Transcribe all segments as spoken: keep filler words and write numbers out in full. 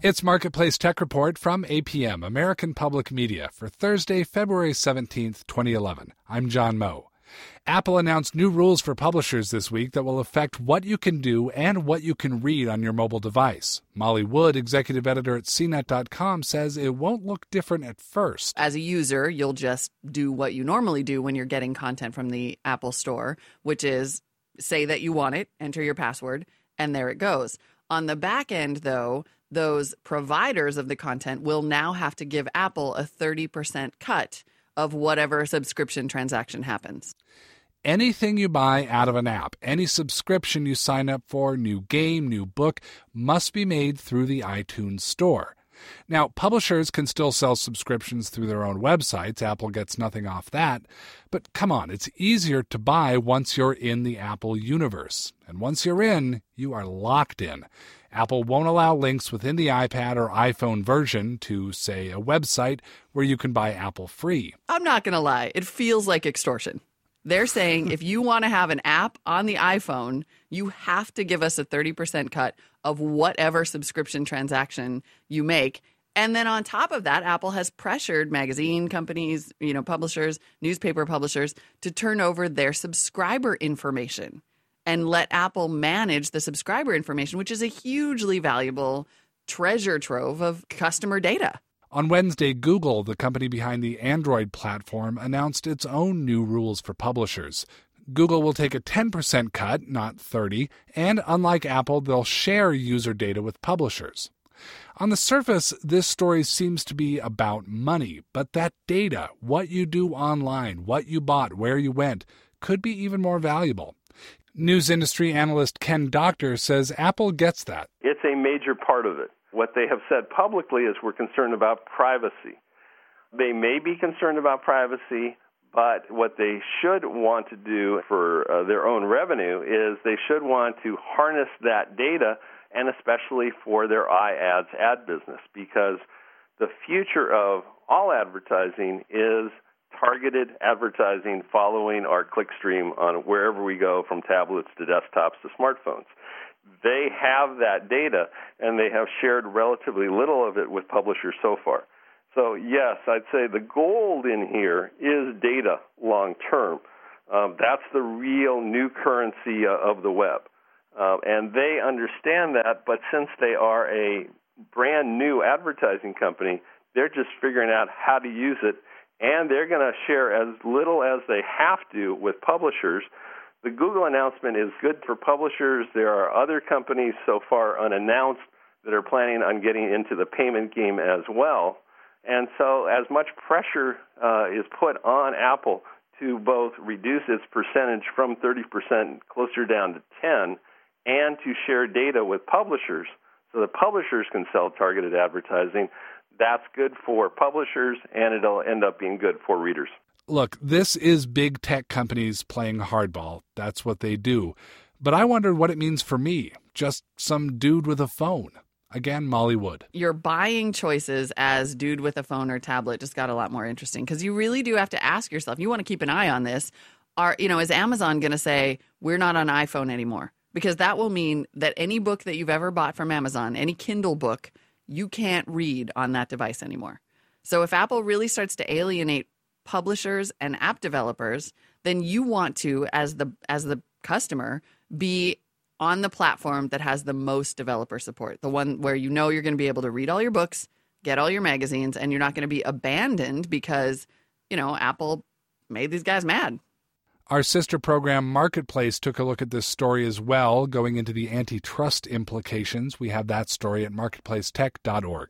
It's Marketplace Tech Report from A P M, American Public Media, for Thursday, February seventeenth, twenty eleven. I'm John Moe. Apple announced new rules for publishers this week that will affect what you can do and what you can read on your mobile device. Molly Wood, executive editor at C net dot com, says it won't look different at first. As a user, you'll just do what you normally do when you're getting content from the Apple Store, which is say that you want it, enter your password, and there it goes. On the back end, though, those providers of the content will now have to give Apple a thirty percent cut of whatever subscription transaction happens. Anything you buy out of an app, any subscription you sign up for, new game, new book, must be made through the iTunes Store. Now, publishers can still sell subscriptions through their own websites. Apple gets nothing off that. But come on, it's easier to buy once you're in the Apple universe. And once you're in, you are locked in. Apple won't allow links within the iPad or iPhone version to, say, a website where you can buy Apple free. I'm not going to lie. It feels like extortion. They're saying if you want to have an app on the iPhone, you have to give us a thirty percent cut of whatever subscription transaction you make. And then on top of that, Apple has pressured magazine companies, you know, publishers, newspaper publishers to turn over their subscriber information and let Apple manage the subscriber information, which is a hugely valuable treasure trove of customer data. On Wednesday, Google, the company behind the Android platform, announced its own new rules for publishers. Google will take a ten percent cut, not thirty, and unlike Apple, they'll share user data with publishers. On the surface, this story seems to be about money, but that data, what you do online, what you bought, where you went, could be even more valuable. News industry analyst Ken Doctor says Apple gets that. It's a major part of it. What they have said publicly is we're concerned about privacy. They may be concerned about privacy, but what they should want to do for uh, their own revenue is they should want to harness that data, and especially for their iAds ad business, because the future of all advertising is targeted advertising following our clickstream on wherever we go, from tablets to desktops to smartphones. They have that data, and they have shared relatively little of it with publishers so far. So, yes, I'd say the gold in here is data long term. Um, that's the real new currency uh, of the web. Uh, and they understand that, but since they are a brand new advertising company, they're just figuring out how to use it, and they're going to share as little as they have to with publishers. The Google announcement is good for publishers. There are other companies so far unannounced that are planning on getting into the payment game as well. And so as much pressure uh, is put on Apple to both reduce its percentage from thirty percent closer down to ten and to share data with publishers so that publishers can sell targeted advertising, that's good for publishers, and it'll end up being good for readers. Look, this is big tech companies playing hardball. That's what they do. But I wondered what it means for me, just some dude with a phone. Again, Molly Wood. Your buying choices as dude with a phone or tablet just got a lot more interesting, because you really do have to ask yourself, you want to keep an eye on this. Are, you know, is Amazon going to say, we're not on iPhone anymore? Because that will mean that any book that you've ever bought from Amazon, any Kindle book, you can't read on that device anymore. So if Apple really starts to alienate publishers and app developers, then you want to, as the as the customer, be on the platform that has the most developer support, the one where you know you're going to be able to read all your books, get all your magazines, and you're not going to be abandoned because, you know, Apple made these guys mad. Our sister program Marketplace took a look at this story as well, going into the antitrust implications. We have that story at marketplace tech dot org.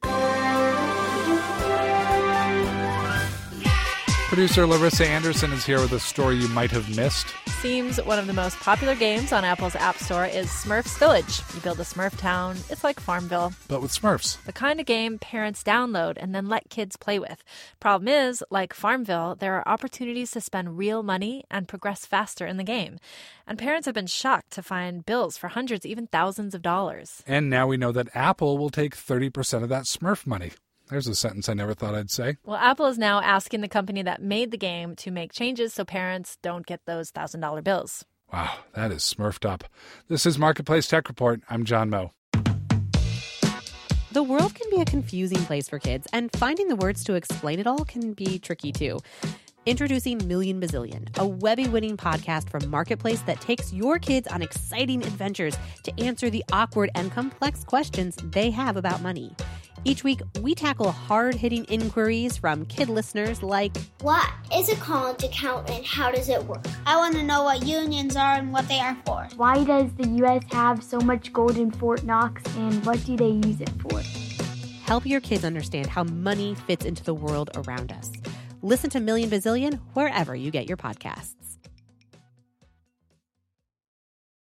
Producer Larissa Anderson is here with a story you might have missed. Seems one of the most popular games on Apple's App Store is Smurfs Village. You build a Smurf town. It's like Farmville. But with Smurfs. The kind of game parents download and then let kids play with. Problem is, like Farmville, there are opportunities to spend real money and progress faster in the game. And parents have been shocked to find bills for hundreds, even thousands of dollars. And now we know that Apple will take thirty percent of that Smurf money. There's a sentence I never thought I'd say. Well, Apple is now asking the company that made the game to make changes so parents don't get those one thousand dollars bills. Wow, that is smurfed up. This is Marketplace Tech Report. I'm John Moe. The world can be a confusing place for kids, and finding the words to explain it all can be tricky too. Introducing Million Bazillion, a Webby-winning podcast from Marketplace that takes your kids on exciting adventures to answer the awkward and complex questions they have about money. Each week, we tackle hard-hitting inquiries from kid listeners like, what is a college account and how does it work? I want to know what unions are and what they are for. Why does the U S have so much gold in Fort Knox and what do they use it for? Help your kids understand how money fits into the world around us. Listen to Million Bazillion wherever you get your podcasts.